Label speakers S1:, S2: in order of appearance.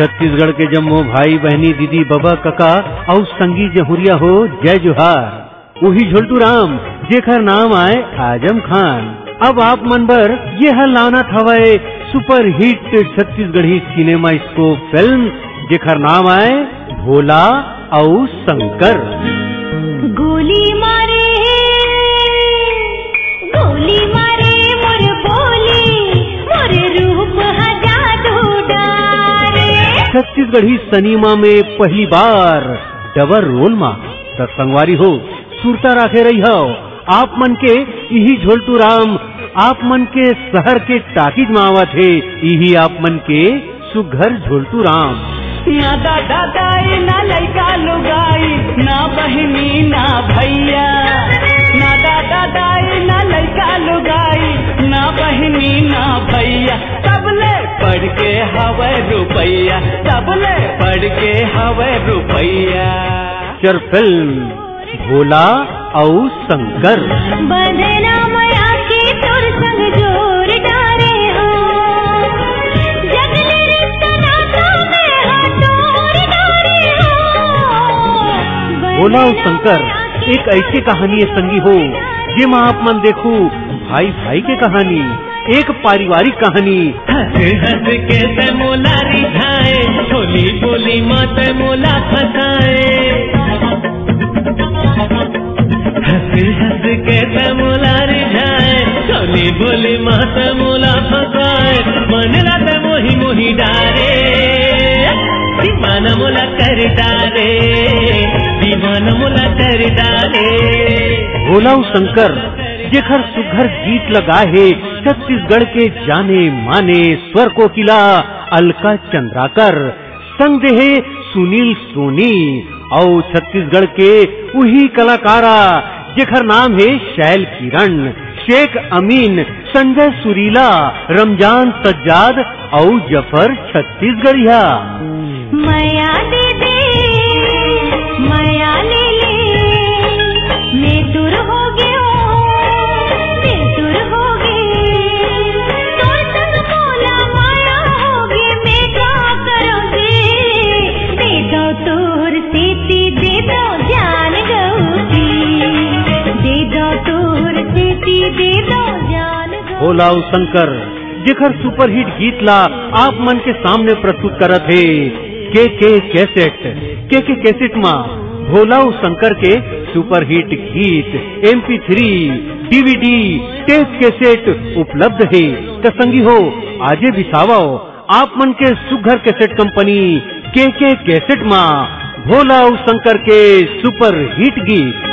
S1: छत्तीसगढ़ के जम्मो भाई बहनी दीदी बाबा कका और संगी जहुरिया हो जय जोहार। वही झोलटू राम जेकर नाम आए आजम खान। अब आप मन बर ये लाना हवाए super hit Chhattisgarhi cinema scope film जेकर नाम आए भोला और शंकर।
S2: गोली मारे मोर बोली मोर रूप जादू डारे।
S1: छत्तीसगढ़ी सिनेमा में पहली बार डबल रोल में संगवारी हो सुरता राखे रही हो आप मन के यही झोलटू राम आप मन के शहर के टाकीज में आवत है। यही आप मन के सुघर झोलटू राम।
S3: ना दादा दाई ना लइका लुगाई ना बहनी ना भैया, ना दादा दाई ना लइका लुगाई ना बहनी ना भैया, सबले पढ़ के हवे रुपैया, सबले पढ़ के हवे रुपैया।
S1: पिक्चर फिल्म भोला और शंकर।
S2: बदनाम आके तोर संग जोर डारे हो, जगले रिश्ता नाता में हटोर डारे हो।
S1: भोला और शंकर एक ऐसी कहानी है संगी हो जिसमें आप मन देखो भाई भाई के कहानी, एक पारिवारिक कहानी।
S3: हंस के ते मोला रिझाए, छोली बोली मत मोला फसाए, हंस के ते मोला रिझाए, छोली बोली मत मोला फसाए, मन रात मोही मोही डारे, दीवाना मोला कर डारे, दीवाना मोला कर डारे।
S1: भोला और शंकर जेखर सुघर गीत लगा है छत्तीसगढ़ के जाने माने स्वर कोकिला अलका चंद्राकर, संग दे सुनील सोनी और छत्तीसगढ़ के वही कलाकारा जेखर नाम है शैल किरण, शेख अमीन, संजय सुरीला, रमजान सज्जाद और जफर छत्तीसगढ़िया।
S2: माया दे दे माया ले ले, मैं दूर हो गया मैं दूर हो गई, तोर संग मोला माया होगी, मैं क्या करूँगी, दे दो तोर सीती दे दो जान गऊगी, दे दो तोर सीती दे दो जान गऊगी।
S1: भोला और शंकर जेखर सुपरहिट गीत ला आप मन के सामने प्रस्तुत करत है के कैसेट मा भोला और शंकर के सुपरहिट गीत MP3 DVD टेप कैसेट उपलब्ध है। तो संगी हो आजे बिसावो आप मन के सुघर कैसेट कंपनी के कैसेट मा भोला और शंकर के सुपरहिट गीत।